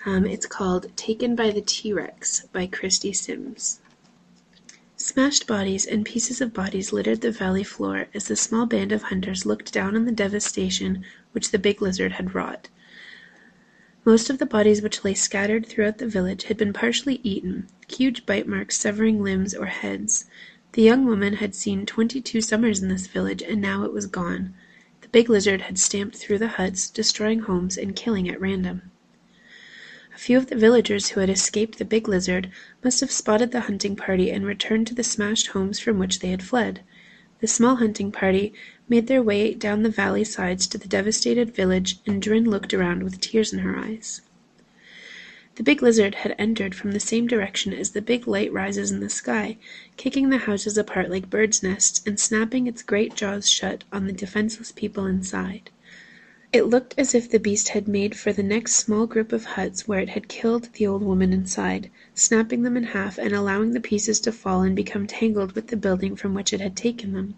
It's called Taken by the T-Rex by Christy Sims. Smashed bodies and pieces of bodies littered the valley floor as the small band of hunters looked down on the devastation which the big lizard had wrought. Most of the bodies which lay scattered throughout the village had been partially eaten, huge bite marks severing limbs or heads. The young woman had seen 22 summers in this village, and now it was gone. The big lizard had stamped through the huts, destroying homes and killing at random. A few of the villagers who had escaped the big lizard must have spotted the hunting party and returned to the smashed homes from which they had fled. The small hunting party made their way down the valley sides to the devastated village, and Drin looked around with tears in her eyes. The big lizard had entered from the same direction as the big light rises in the sky, kicking the houses apart like birds' nests and snapping its great jaws shut on the defenseless people inside. It looked as if the beast had made for the next small group of huts where it had killed the old woman inside, snapping them in half and allowing the pieces to fall and become tangled with the building from which it had taken them.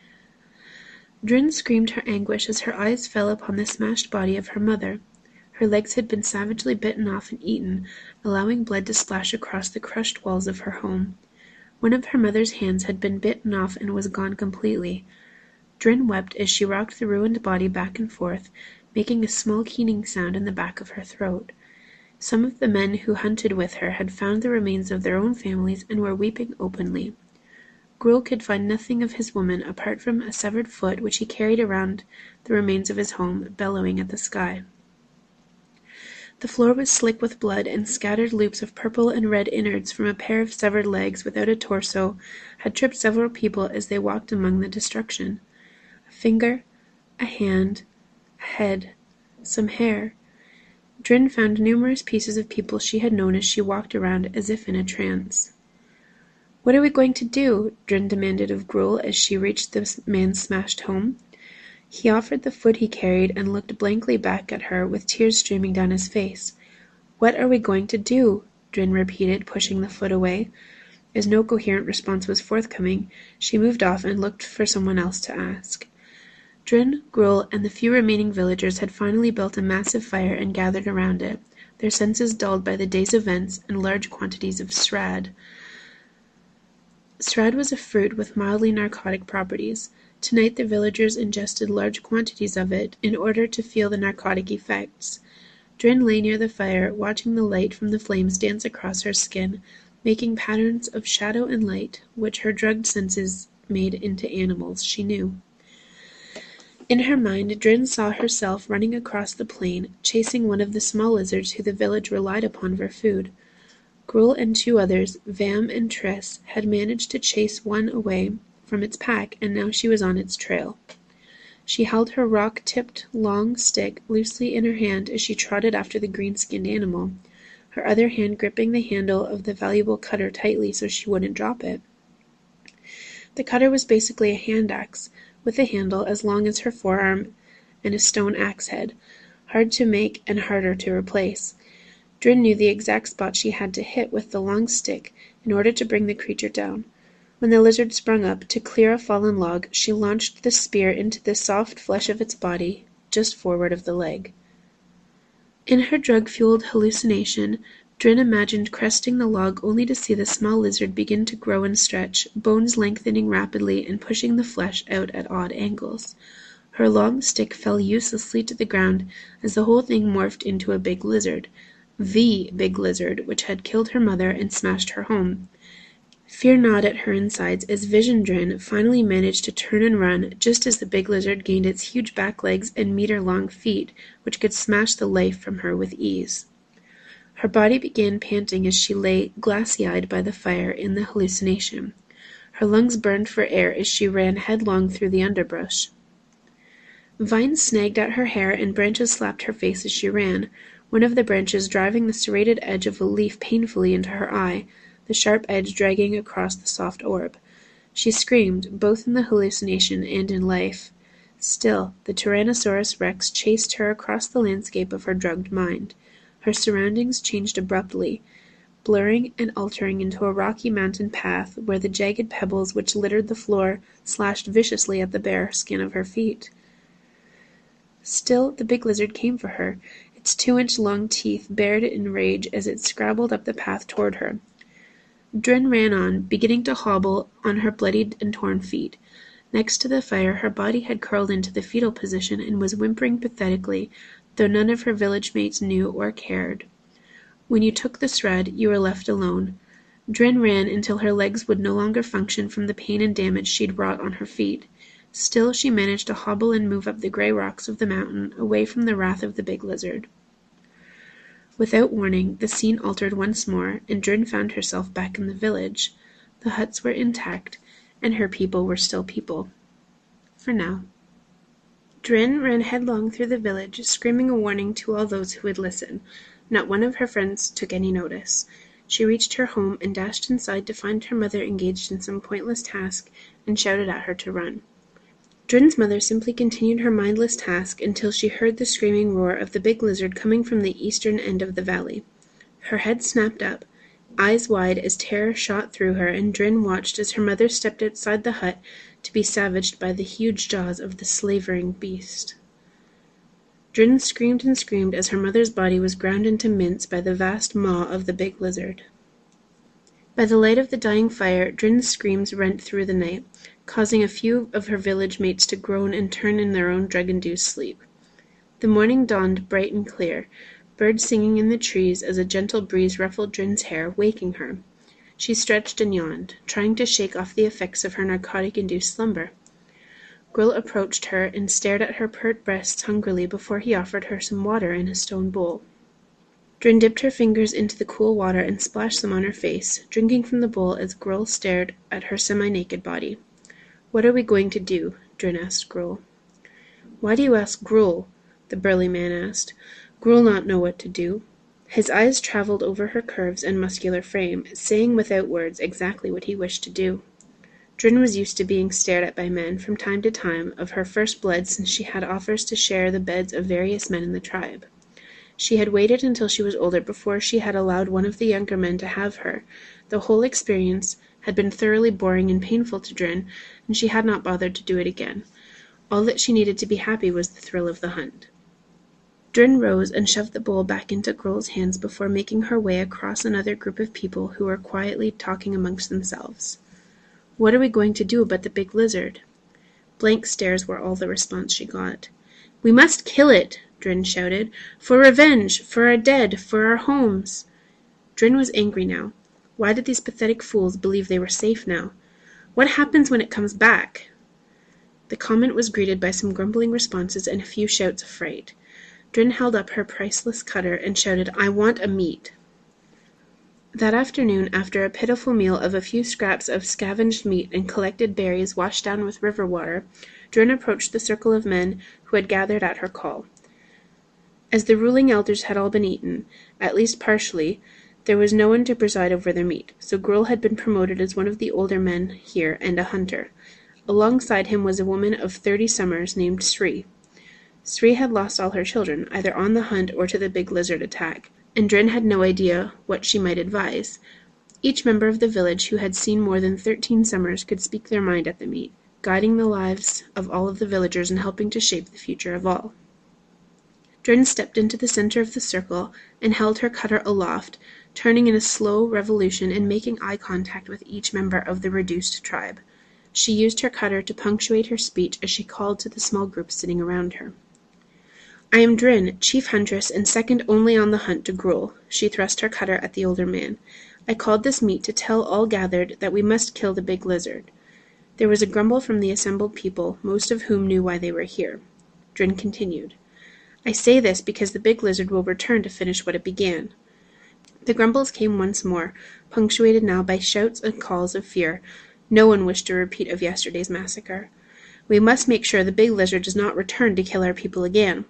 Drin screamed her anguish as her eyes fell upon the smashed body of her mother. Her legs had been savagely bitten off and eaten, allowing blood to splash across the crushed walls of her home. One of her mother's hands had been bitten off and was gone completely. Drin wept as she rocked the ruined body back and forth, making a small keening sound in the back of her throat. Some of the men who hunted with her had found the remains of their own families and were weeping openly. Gruel could find nothing of his woman apart from a severed foot which he carried around the remains of his home, bellowing at the sky. The floor was slick with blood, and scattered loops of purple and red innards from a pair of severed legs without a torso had tripped several people as they walked among the destruction. A finger, a hand, a head, some hair. Drin found numerous pieces of people she had known as she walked around as if in a trance. "What are we going to do?" Drin demanded of Gruel as she reached the man's smashed home. He offered the foot he carried and looked blankly back at her with tears streaming down his face. "What are we going to do?" Drin repeated, pushing the foot away. As no coherent response was forthcoming, she moved off and looked for someone else to ask. Drin, Gruel, and the few remaining villagers had finally built a massive fire and gathered around it, their senses dulled by the day's events and large quantities of Strad. Strad was a fruit with mildly narcotic properties. Tonight the villagers ingested large quantities of it in order to feel the narcotic effects. Drin lay near the fire, watching the light from the flames dance across her skin, making patterns of shadow and light, which her drugged senses made into animals she knew. In her mind, Drin saw herself running across the plain, chasing one of the small lizards who the village relied upon for food. Gruel and two others, Vam and Triss, had managed to chase one away from its pack, and now she was on its trail. She held her rock-tipped, long stick loosely in her hand as she trotted after the green-skinned animal, her other hand gripping the handle of the valuable cutter tightly so she wouldn't drop it. The cutter was basically a hand axe, with a handle as long as her forearm and a stone axe head, hard to make and harder to replace. Drin knew the exact spot she had to hit with the long stick in order to bring the creature down. When the lizard sprung up to clear a fallen log, she launched the spear into the soft flesh of its body, just forward of the leg. In her drug-fueled hallucination, Drin imagined cresting the log only to see the small lizard begin to grow and stretch, bones lengthening rapidly and pushing the flesh out at odd angles. Her long stick fell uselessly to the ground as the whole thing morphed into a big lizard. The big lizard which had killed her mother and smashed her home. Fear gnawed at her insides as Vision Drin finally managed to turn and run just as the big lizard gained its huge back legs and meter-long feet, which could smash the life from her with ease. Her body began panting as she lay glassy-eyed by the fire in the hallucination. Her lungs burned for air as she ran headlong through the underbrush. Vines snagged at her hair and branches slapped her face as she ran, one of the branches driving the serrated edge of a leaf painfully into her eye, the sharp edge dragging across the soft orb. She screamed, both in the hallucination and in life. Still, the Tyrannosaurus Rex chased her across the landscape of her drugged mind. Her surroundings changed abruptly, blurring and altering into a rocky mountain path where the jagged pebbles which littered the floor slashed viciously at the bare skin of her feet. Still, the big lizard came for her. its 2-inch long teeth bared in rage as it scrabbled up the path toward her. Drin ran on, beginning to hobble on her bloodied and torn feet. Next to the fire, her body had curled into the fetal position and was whimpering pathetically, though none of her village mates knew or cared. When you took the shred, you were left alone. Drin ran until her legs would no longer function from the pain and damage she'd wrought on her feet. Still, she managed to hobble and move up the gray rocks of the mountain, away from the wrath of the big lizard. Without warning, the scene altered once more, and Drin found herself back in the village. The huts were intact, and her people were still people. For now. Drin ran headlong through the village, screaming a warning to all those who would listen. Not one of her friends took any notice. She reached her home and dashed inside to find her mother engaged in some pointless task, and shouted at her to run. Drin's mother simply continued her mindless task until she heard the screaming roar of the big lizard coming from the eastern end of the valley. Her head snapped up, eyes wide as terror shot through her, and Drin watched as her mother stepped outside the hut to be savaged by the huge jaws of the slavering beast. Drin screamed and screamed as her mother's body was ground into mince by the vast maw of the big lizard. By the light of the dying fire, Drin's screams rent through the night, causing a few of her village mates to groan and turn in their own drug-induced sleep. The morning dawned bright and clear, birds singing in the trees as a gentle breeze ruffled Drin's hair, waking her. She stretched and yawned, trying to shake off the effects of her narcotic-induced slumber. Gruel approached her and stared at her pert breasts hungrily before he offered her some water in a stone bowl. Drin dipped her fingers into the cool water and splashed them on her face, drinking from the bowl as Gruel stared at her semi-naked body. "What are we going to do?" Drin asked Gruel. "Why do you ask Gruel?" the burly man asked. "Gruel not know what to do." His eyes travelled over her curves and muscular frame, saying without words exactly what he wished to do. Drin was used to being stared at by men from time to time, of her first blood since she had offers to share the beds of various men in the tribe. She had waited until she was older before she had allowed one of the younger men to have her. The whole experience had been thoroughly boring and painful to Drin, and she had not bothered to do it again. All that she needed to be happy was the thrill of the hunt. Drin rose and shoved the bowl back into Gruel's hands before making her way across another group of people who were quietly talking amongst themselves. "What are we going to do about the big lizard?" Blank stares were all the response she got. "We must kill it!" Drin shouted. "For revenge! For our dead! For our homes!" Drin was angry now. Why did these pathetic fools believe they were safe now? "What happens when it comes back?" The comment was greeted by some grumbling responses and a few shouts of fright. Drin held up her priceless cutter and shouted, "I want a meat!" That afternoon, after a pitiful meal of a few scraps of scavenged meat and collected berries washed down with river water, Drin approached the circle of men who had gathered at her call. As the ruling elders had all been eaten, at least partially, there was no one to preside over their meat, so Gruel had been promoted as one of the older men here and a hunter. Alongside him was a woman of 30 summers named Sri. Sri had lost all her children, either on the hunt or to the big lizard attack, and Drin had no idea what she might advise. Each member of the village who had seen more than 13 summers could speak their mind at the meet, guiding the lives of all of the villagers and helping to shape the future of all. Drin stepped into the center of the circle and held her cutter aloft, turning in a slow revolution and making eye contact with each member of the reduced tribe. She used her cutter to punctuate her speech as she called to the small group sitting around her. "I am Drin, chief huntress and second only on the hunt to Gruel." She thrust her cutter at the older man. "I called this meet to tell all gathered that we must kill the big lizard." There was a grumble from the assembled people, most of whom knew why they were here. Drin continued. "I say this because the big lizard will return to finish what it began." The grumbles came once more, punctuated now by shouts and calls of fear. No one wished a repeat of yesterday's massacre. "We must make sure the big lizard does not return to kill our people again."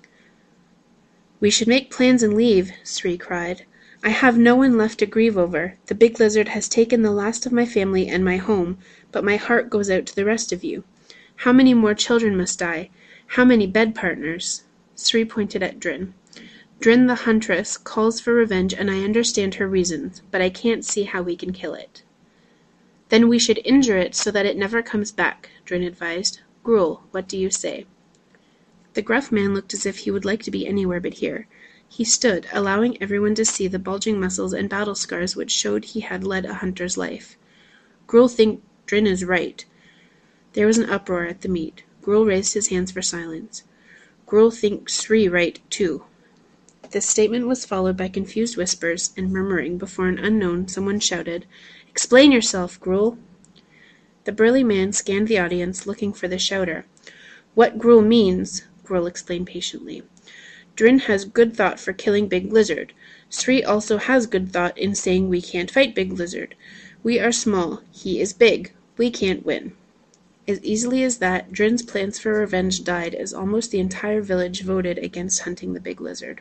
"We should make plans and leave," Sri cried. "I have no one left to grieve over. The big lizard has taken the last of my family and my home, but my heart goes out to the rest of you. How many more children must die? How many bed partners?" Sri pointed at Drin. "Drin the huntress calls for revenge and I understand her reasons, but I can't see how we can kill it." "Then we should injure it so that it never comes back," Drin advised. "Gruel, what do you say?" The gruff man looked as if he would like to be anywhere but here. He stood, allowing everyone to see the bulging muscles and battle scars which showed he had led a hunter's life. "Gruel think Drin is right." There was an uproar at the meet. Gruel raised his hands for silence. "Gruel think Sri right, too." This statement was followed by confused whispers and murmuring before an unknown someone shouted, "Explain yourself, Gruel!" The burly man scanned the audience, looking for the shouter. "What Gruel means," Gruel explained patiently, "Drin has good thought for killing Big Lizard. Sri also has good thought in saying we can't fight Big Lizard. We are small. He is big. We can't win." As easily as that, Drin's plans for revenge died as almost the entire village voted against hunting the Big Lizard.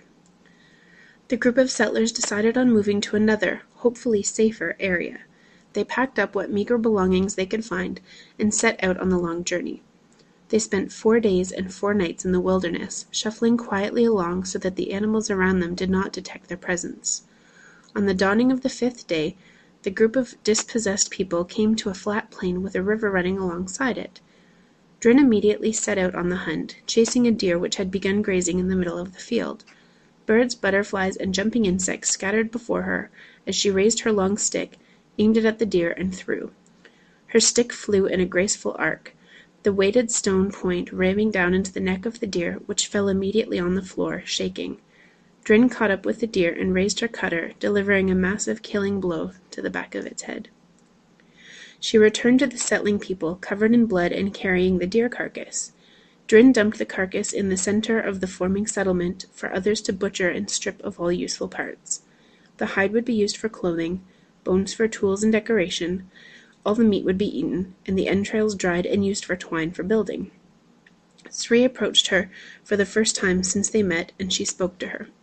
The group of settlers decided on moving to another, hopefully safer, area. They packed up what meager belongings they could find and set out on the long journey. They spent 4 days and 4 nights in the wilderness, shuffling quietly along so that the animals around them did not detect their presence. On the dawning of the 5th day, the group of dispossessed people came to a flat plain with a river running alongside it. Drin immediately set out on the hunt, chasing a deer which had begun grazing in the middle of the field. Birds, butterflies, and jumping insects scattered before her as she raised her long stick, aimed it at the deer, and threw. Her stick flew in a graceful arc, the weighted stone point ramming down into the neck of the deer, which fell immediately on the floor, shaking. Drin caught up with the deer and raised her cutter, delivering a massive killing blow to the back of its head. She returned to the settling people, covered in blood and carrying the deer carcass. Drin dumped the carcass in the center of the forming settlement for others to butcher and strip of all useful parts. The hide would be used for clothing, bones for tools and decoration, all the meat would be eaten, and the entrails dried and used for twine for building. Sri approached her for the first time since they met, and she spoke to her.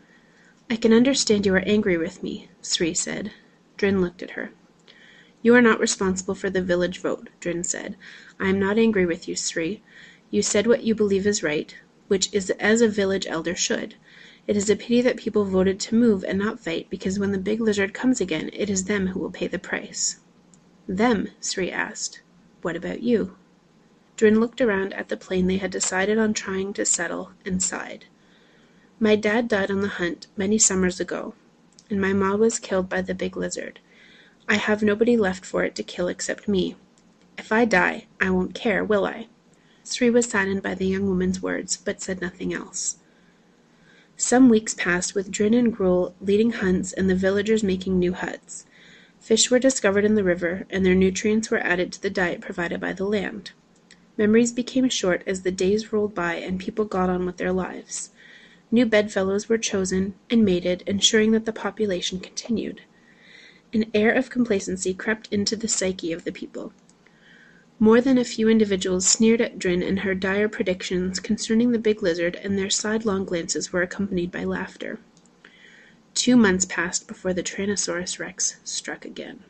"I can understand you are angry with me," Sri said. Drin looked at her. "You are not responsible for the village vote," Drin said. "I am not angry with you, Sri. You said what you believe is right, which is as a village elder should. It is a pity that people voted to move and not fight, because when the Big Lizard comes again, it is them who will pay the price." "Them?" Sri asked. "What about you?" Drin looked around at the plain they had decided on trying to settle and sighed. "My dad died on the hunt many summers ago, and my ma was killed by the Big Lizard. I have nobody left for it to kill except me. If I die, I won't care, will I?" Sri was saddened by the young woman's words, but said nothing else. Some weeks passed with Drin and Gruel leading hunts and the villagers making new huts. Fish were discovered in the river, and their nutrients were added to the diet provided by the land. Memories became short as the days rolled by and people got on with their lives. New bedfellows were chosen and mated, ensuring that the population continued. An air of complacency crept into the psyche of the people. More than a few individuals sneered at Drin and her dire predictions concerning the Big Lizard, and their sidelong glances were accompanied by laughter. 2 months passed before the Tyrannosaurus Rex struck again.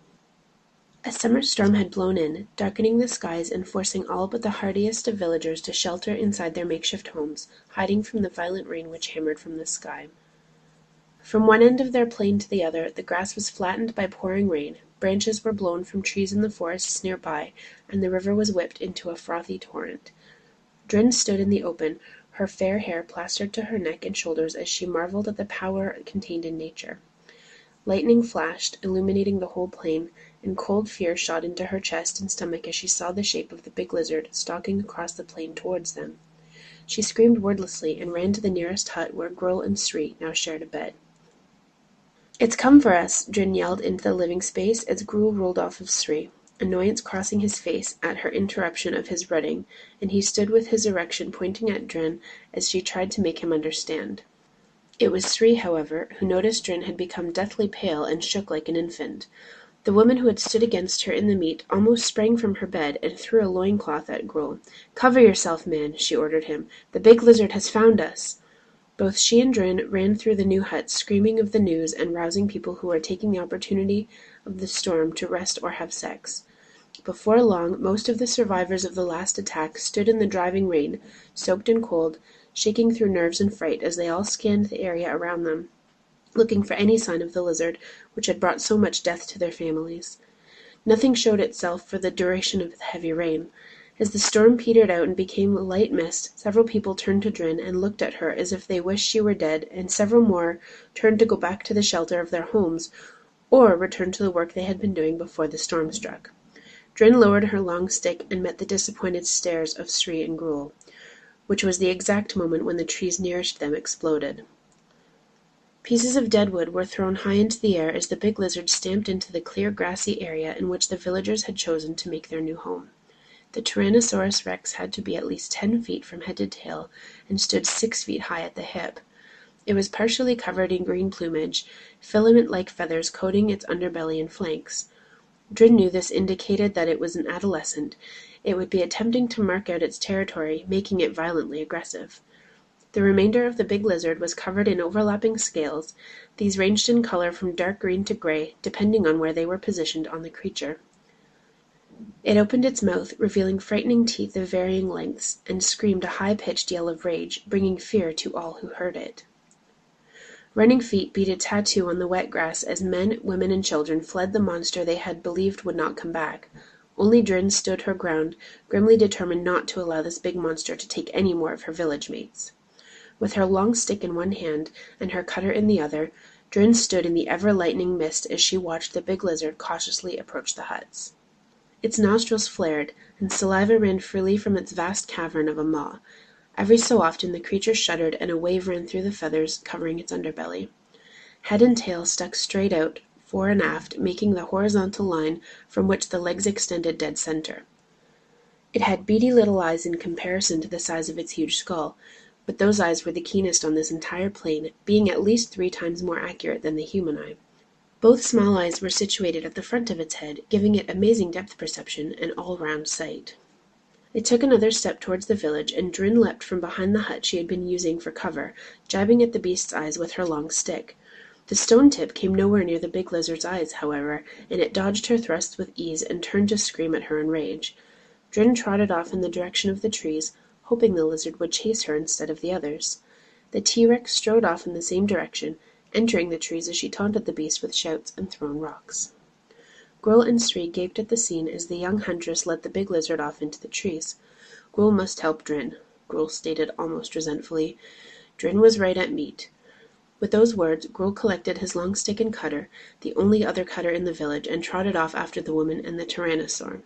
A summer storm had blown in, darkening the skies and forcing all but the hardiest of villagers to shelter inside their makeshift homes, hiding from the violent rain which hammered from the sky. From one end of their plain to the other, the grass was flattened by pouring rain, branches were blown from trees in the forests near by, and the river was whipped into a frothy torrent. Drin stood in the open, her fair hair plastered to her neck and shoulders as she marveled at the power contained in nature. Lightning flashed, illuminating the whole plain, and cold fear shot into her chest and stomach as she saw the shape of the Big Lizard stalking across the plain towards them. She screamed wordlessly and ran to the nearest hut where Gruel and Sri now shared a bed. "It's come for us!" Drin yelled into the living space as Gruel rolled off of Sri, annoyance crossing his face at her interruption of his rutting, and he stood with his erection pointing at Drin as she tried to make him understand. It was Sri, however, who noticed Drin had become deathly pale and shook like an infant. The woman who had stood against her in the meet almost sprang from her bed and threw a loincloth at Gruel. "Cover yourself, man," she ordered him. "The Big Lizard has found us." Both she and Drin ran through the new hut, screaming of the news and rousing people who were taking the opportunity of the storm to rest or have sex. Before long, most of the survivors of the last attack stood in the driving rain, soaked and cold, shaking through nerves and fright as they all scanned the area around them, looking for any sign of the lizard, which had brought so much death to their families. Nothing showed itself for the duration of the heavy rain, As the storm petered out and became a light mist, several people turned to Drin and looked at her as if they wished she were dead, and several more turned to go back to the shelter of their homes, or return to the work they had been doing before the storm struck. Drin lowered her long stick and met the disappointed stares of Sri and Gruel, which was the exact moment when the trees nearest them exploded. Pieces of dead wood were thrown high into the air as the big lizard stamped into the clear grassy area in which the villagers had chosen to make their new home. The Tyrannosaurus rex had to be at least 10 feet from head to tail and stood 6 feet high at the hip. It was partially covered in green plumage, filament-like feathers coating its underbelly and flanks. Drin knew this indicated that it was an adolescent. It would be attempting to mark out its territory, making it violently aggressive. The remainder of the big lizard was covered in overlapping scales. These ranged in color from dark green to gray, depending on where they were positioned on the creature. It opened its mouth, revealing frightening teeth of varying lengths, and screamed a high-pitched yell of rage, bringing fear to all who heard it. Running feet beat a tattoo on the wet grass as men, women, and children fled the monster they had believed would not come back. Only Drin stood her ground, grimly determined not to allow this big monster to take any more of her village mates. With her long stick in one hand and her cutter in the other, Drin stood in the ever-lightening mist as she watched the big lizard cautiously approach the huts. Its nostrils flared, and saliva ran freely from its vast cavern of a maw. Every so often the creature shuddered, and a wave ran through the feathers covering its underbelly. Head and tail stuck straight out, fore and aft, making the horizontal line from which the legs extended dead center. It had beady little eyes in comparison to the size of its huge skull, but those eyes were the keenest on this entire plain, being at least 3 times more accurate than the human eye. Both small eyes were situated at the front of its head, giving it amazing depth perception and all-round sight. It took another step towards the village, and Drin leapt from behind the hut she had been using for cover, jabbing at the beast's eyes with her long stick. The stone tip came nowhere near the big lizard's eyes, however, and it dodged her thrusts with ease and turned to scream at her in rage. Drin trotted off in the direction of the trees, hoping the lizard would chase her instead of the others. The T-Rex strode off in the same direction, entering the trees as she taunted the beast with shouts and thrown rocks. Gruel and Sri gaped at the scene as the young huntress led the big lizard off into the trees. Gruel must help Drin, Gruel stated almost resentfully. Drin was right at meat. With those words, Gruel collected his long stick and cutter, the only other cutter in the village, and trotted off after the woman and the tyrannosaur.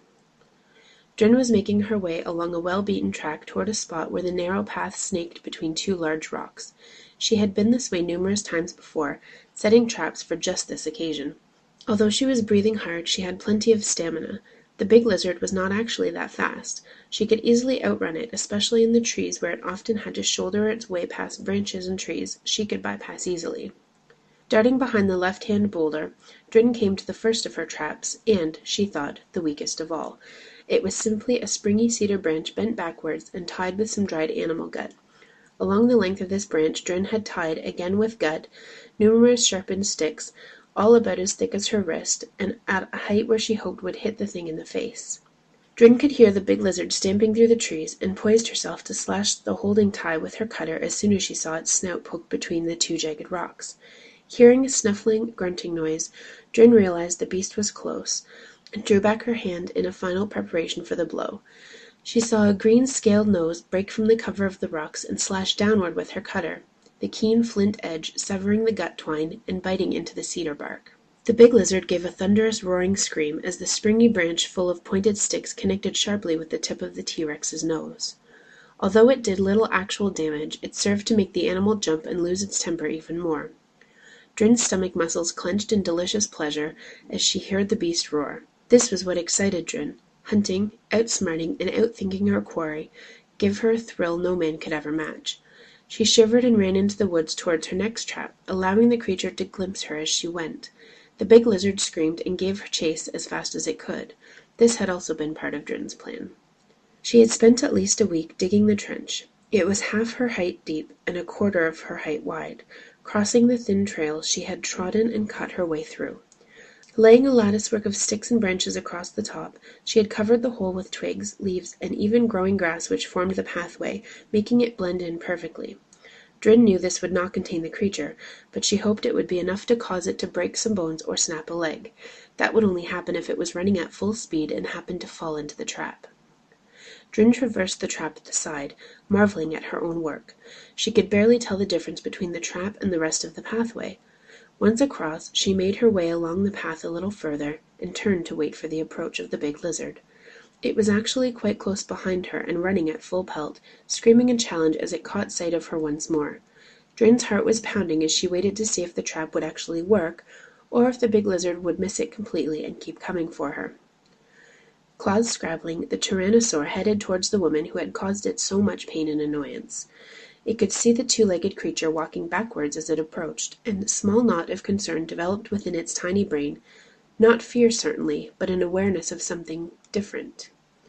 Drin was making her way along a well-beaten track toward a spot where the narrow path snaked between 2 large rocks. She had been this way numerous times before, setting traps for just this occasion. Although she was breathing hard, she had plenty of stamina. The big lizard was not actually that fast. She could easily outrun it, especially in the trees where it often had to shoulder its way past branches and trees she could bypass easily. Darting behind the left-hand boulder, Drin came to the first of her traps, and, she thought, the weakest of all. It was simply a springy cedar branch bent backwards and tied with some dried animal gut. Along the length of this branch Drin had tied, again with gut, numerous sharpened sticks, all about as thick as her wrist, and at a height where she hoped would hit the thing in the face. Drin could hear the big lizard stamping through the trees, and poised herself to slash the holding tie with her cutter as soon as she saw its snout poke between the 2 jagged rocks. Hearing a snuffling, grunting noise, Drin realized the beast was close, and drew back her hand in a final preparation for the blow. She saw a green scaled nose break from the cover of the rocks and slash downward with her cutter, the keen flint edge severing the gut twine and biting into the cedar bark. The big lizard gave a thunderous roaring scream as the springy branch full of pointed sticks connected sharply with the tip of the T-Rex's nose. Although it did little actual damage, it served to make the animal jump and lose its temper even more. Drin's stomach muscles clenched in delicious pleasure as she heard the beast roar. This was what excited Drin. Hunting, outsmarting, and outthinking her quarry gave her a thrill no man could ever match. She shivered and ran into the woods towards her next trap, allowing the creature to glimpse her as she went. The big lizard screamed and gave her chase as fast as it could. This had also been part of Drin's plan. She had spent at least a week digging the trench. It was half her height deep and a quarter of her height wide. Crossing the thin trail, she had trodden and cut her way through. Laying a latticework of sticks and branches across the top, she had covered the hole with twigs, leaves, and even growing grass which formed the pathway, making it blend in perfectly. Drin knew this would not contain the creature, but she hoped it would be enough to cause it to break some bones or snap a leg. That would only happen if it was running at full speed and happened to fall into the trap. Drin traversed the trap at the side, marveling at her own work. She could barely tell the difference between the trap and the rest of the pathway. Once across, she made her way along the path a little further, and turned to wait for the approach of the big lizard. It was actually quite close behind her and running at full pelt, screaming a challenge as it caught sight of her once more. Drin's heart was pounding as she waited to see if the trap would actually work, or if the big lizard would miss it completely and keep coming for her. Claws scrabbling, the tyrannosaur headed towards the woman who had caused it so much pain and annoyance. It could see the two-legged creature walking backwards as it approached, and a small knot of concern developed within its tiny brain. Not fear, certainly, but an awareness of something different.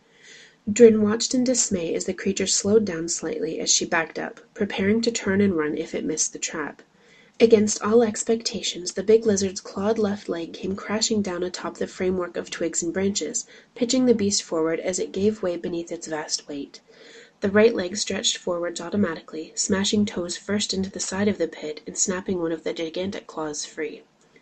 Drin watched in dismay as the creature slowed down slightly as she backed up, preparing to turn and run if it missed the trap. Against all expectations, the big lizard's clawed left leg came crashing down atop the framework of twigs and branches, pitching the beast forward as it gave way beneath its vast weight. The right leg stretched forwards automatically, smashing toes first into the side of the pit and snapping one of the gigantic claws free.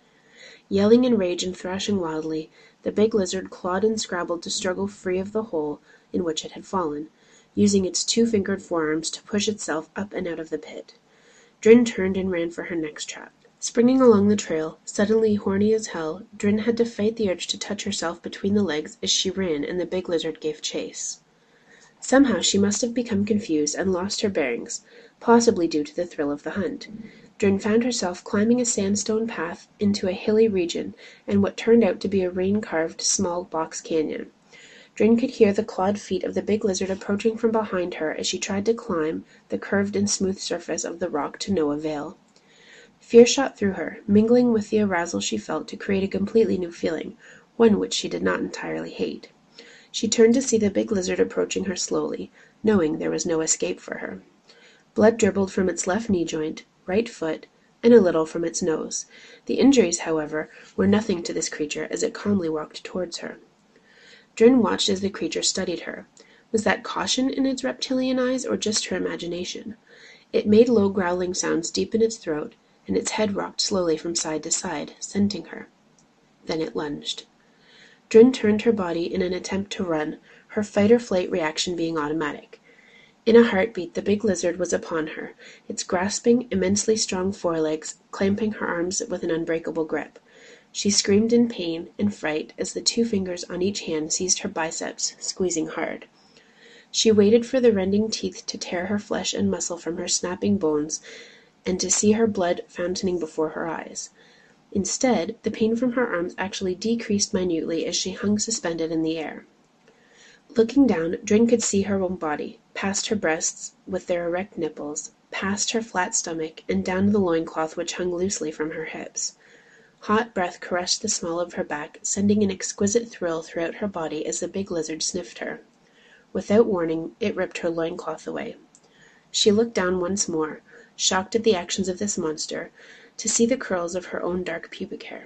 Yelling in rage and thrashing wildly, the big lizard clawed and scrabbled to struggle free of the hole in which it had fallen, using its two-fingered forearms to push itself up and out of the pit. Drin turned and ran for her next trap. Springing along the trail, suddenly horny as hell, Drin had to fight the urge to touch herself between the legs as she ran and the big lizard gave chase. Somehow she must have become confused and lost her bearings, possibly due to the thrill of the hunt. Drin found herself climbing a sandstone path into a hilly region and what turned out to be a rain-carved small box canyon. Drin could hear the clawed feet of the big lizard approaching from behind her as she tried to climb the curved and smooth surface of the rock to no avail. Fear shot through her, mingling with the arousal she felt to create a completely new feeling, one which she did not entirely hate. She turned to see the big lizard approaching her slowly, knowing there was no escape for her. Blood dribbled from its left knee joint, right foot, and a little from its nose. The injuries, however, were nothing to this creature as it calmly walked towards her. Drin watched as the creature studied her. Was that caution in its reptilian eyes, or just her imagination? It made low growling sounds deep in its throat, and its head rocked slowly from side to side, scenting her. Then it lunged. Drin turned her body in an attempt to run, her fight-or-flight reaction being automatic. In a heartbeat the big lizard was upon her, its grasping, immensely strong forelegs clamping her arms with an unbreakable grip. She screamed in pain and fright as the two fingers on each hand seized her biceps, squeezing hard. She waited for the rending teeth to tear her flesh and muscle from her snapping bones and to see her blood fountaining before her eyes. Instead, the pain from her arms actually decreased minutely as she hung suspended in the air. Looking down, Drin could see her own body, past her breasts with their erect nipples, past her flat stomach, and down to the loincloth which hung loosely from her hips. Hot breath caressed the small of her back, sending an exquisite thrill throughout her body as the big lizard sniffed her. Without warning, it ripped her loincloth away. She looked down once more, shocked at the actions of this monster, to see the curls of her own dark pubic hair.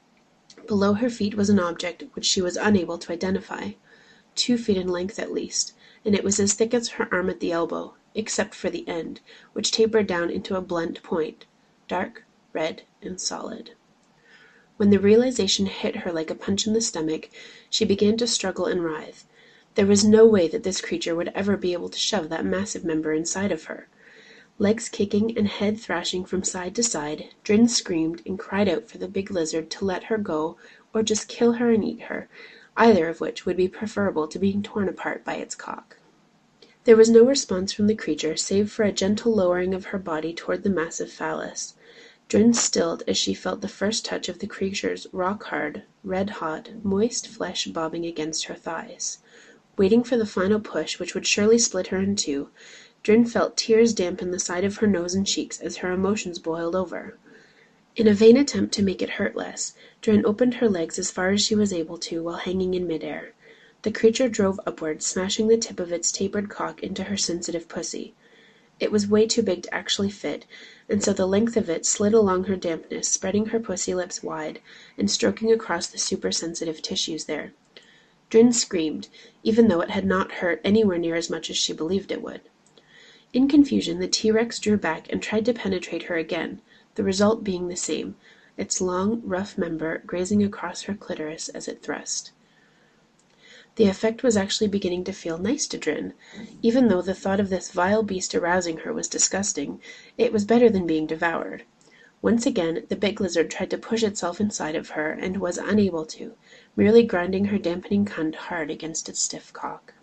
Below her feet was an object which she was unable to identify. 2 feet in length at least, and it was as thick as her arm at the elbow, except for the end, which tapered down into a blunt point, dark, red, and solid. When the realization hit her like a punch in the stomach, she began to struggle and writhe. There was no way that this creature would ever be able to shove that massive member inside of her. Legs kicking and head thrashing from side to side, Drin screamed and cried out for the big lizard to let her go or just kill her and eat her, either of which would be preferable to being torn apart by its cock. There was no response from the creature save for a gentle lowering of her body toward the massive phallus. Drin stilled as she felt the first touch of the creature's rock-hard, red-hot, moist flesh bobbing against her thighs. Waiting for the final push which would surely split her in two, Drin felt tears dampen the side of her nose and cheeks as her emotions boiled over. In a vain attempt to make it hurt less, Drin opened her legs as far as she was able to while hanging in midair. The creature drove upward, smashing the tip of its tapered cock into her sensitive pussy. It was way too big to actually fit, and so the length of it slid along her dampness, spreading her pussy lips wide and stroking across the super-sensitive tissues there. Drin screamed, even though it had not hurt anywhere near as much as she believed it would. In confusion, the T-Rex drew back and tried to penetrate her again, the result being the same, its long, rough member grazing across her clitoris as it thrust. The effect was actually beginning to feel nice to Drin. Even though the thought of this vile beast arousing her was disgusting, it was better than being devoured. Once again the big lizard tried to push itself inside of her, and was unable to, merely grinding her dampening cunt hard against its stiff cock.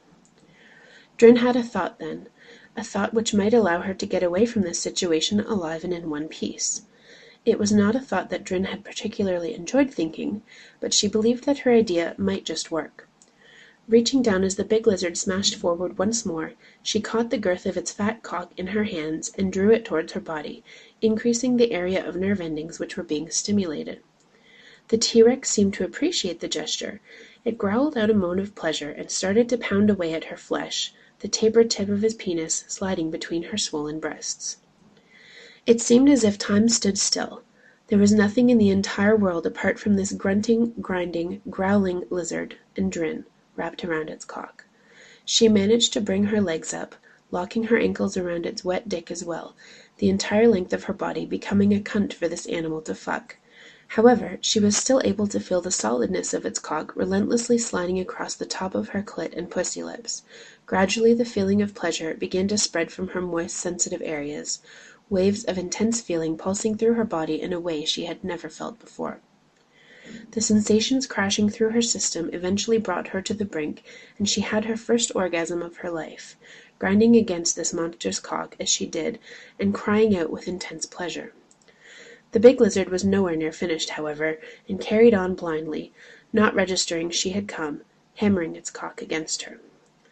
Drin had a thought then, a thought which might allow her to get away from this situation alive and in one piece. It was not a thought that Drin had particularly enjoyed thinking, but she believed that her idea might just work. Reaching down as the big lizard smashed forward once more, she caught the girth of its fat cock in her hands and drew it towards her body, increasing the area of nerve endings which were being stimulated. The T-Rex seemed to appreciate the gesture. It growled out a moan of pleasure and started to pound away at her flesh, the tapered tip of his penis sliding between her swollen breasts. It seemed as if time stood still. There was nothing in the entire world apart from this grunting, grinding, growling lizard and Drin wrapped around its cock. She managed to bring her legs up, locking her ankles around its wet dick as well, the entire length of her body becoming a cunt for this animal to fuck. However, she was still able to feel the solidness of its cock relentlessly sliding across the top of her clit and pussy lips. Gradually the feeling of pleasure began to spread from her moist, sensitive areas, waves of intense feeling pulsing through her body in a way she had never felt before. The sensations crashing through her system eventually brought her to the brink, and she had her first orgasm of her life, grinding against this monstrous cock as she did, and crying out with intense pleasure. The big lizard was nowhere near finished, however, and carried on blindly, not registering she had come, hammering its cock against her.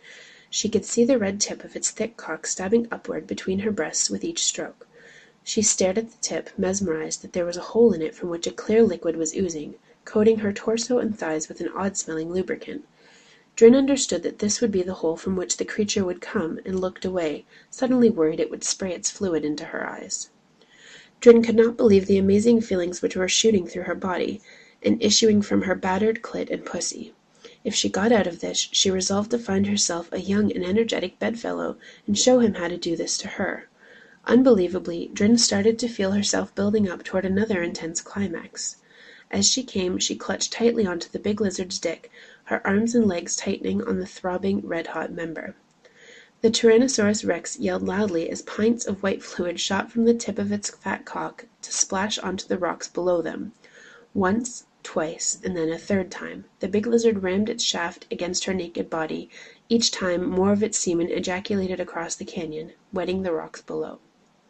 She could see the red tip of its thick cock stabbing upward between her breasts with each stroke. She stared at the tip, mesmerized that there was a hole in it from which a clear liquid was oozing, coating her torso and thighs with an odd-smelling lubricant. Drin understood that this would be the hole from which the creature would come, and looked away, suddenly worried it would spray its fluid into her eyes. Drin could not believe the amazing feelings which were shooting through her body, and issuing from her battered clit and pussy. If she got out of this, she resolved to find herself a young and energetic bedfellow, and show him how to do this to her. Unbelievably, Drin started to feel herself building up toward another intense climax. As she came, she clutched tightly onto the big lizard's dick, her arms and legs tightening on the throbbing, red-hot member. The Tyrannosaurus Rex yelled loudly as pints of white fluid shot from the tip of its fat cock to splash onto the rocks below them. Once, twice, and then a third time, the big lizard rammed its shaft against her naked body. Each time more of its semen ejaculated across the canyon, wetting the rocks below.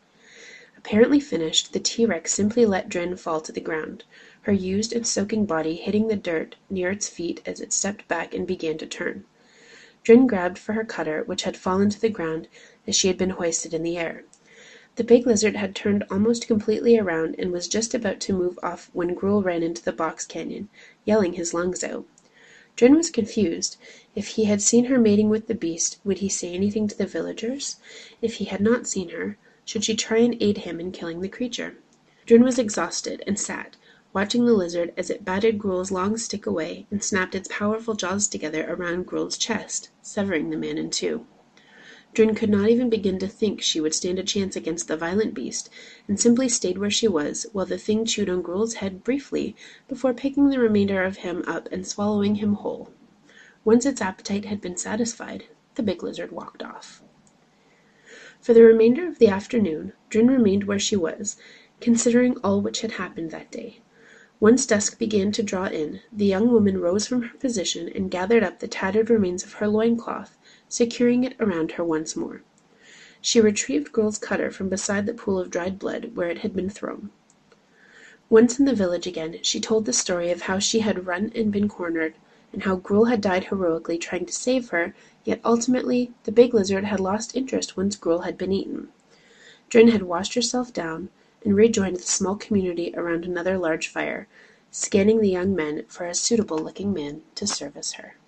Apparently finished, the T-Rex simply let Drin fall to the ground, her used and soaking body hitting the dirt near its feet as it stepped back and began to turn. Drin grabbed for her cutter, which had fallen to the ground as she had been hoisted in the air. The big lizard had turned almost completely around and was just about to move off when Gruel ran into the box canyon, yelling his lungs out. Drin was confused. If he had seen her mating with the beast, would he say anything to the villagers? If he had not seen her, should she try and aid him in killing the creature? Drin was exhausted, and sat, watching the lizard as it batted Gruel's long stick away and snapped its powerful jaws together around Gruel's chest, severing the man in two. Drin could not even begin to think she would stand a chance against the violent beast, and simply stayed where she was, while the thing chewed on Gruel's head briefly before picking the remainder of him up and swallowing him whole. Once its appetite had been satisfied, the big lizard walked off. For the remainder of the afternoon, Drin remained where she was, considering all which had happened that day. Once dusk began to draw in, the young woman rose from her position and gathered up the tattered remains of her loincloth, securing it around her once more. She retrieved Gruel's cutter from beside the pool of dried blood where it had been thrown. Once in the village again, she told the story of how she had run and been cornered, and how Gruel had died heroically trying to save her, yet ultimately the big lizard had lost interest once Gruel had been eaten. Drin had washed herself down and rejoined the small community around another large fire, scanning the young men for a suitable-looking man to service her.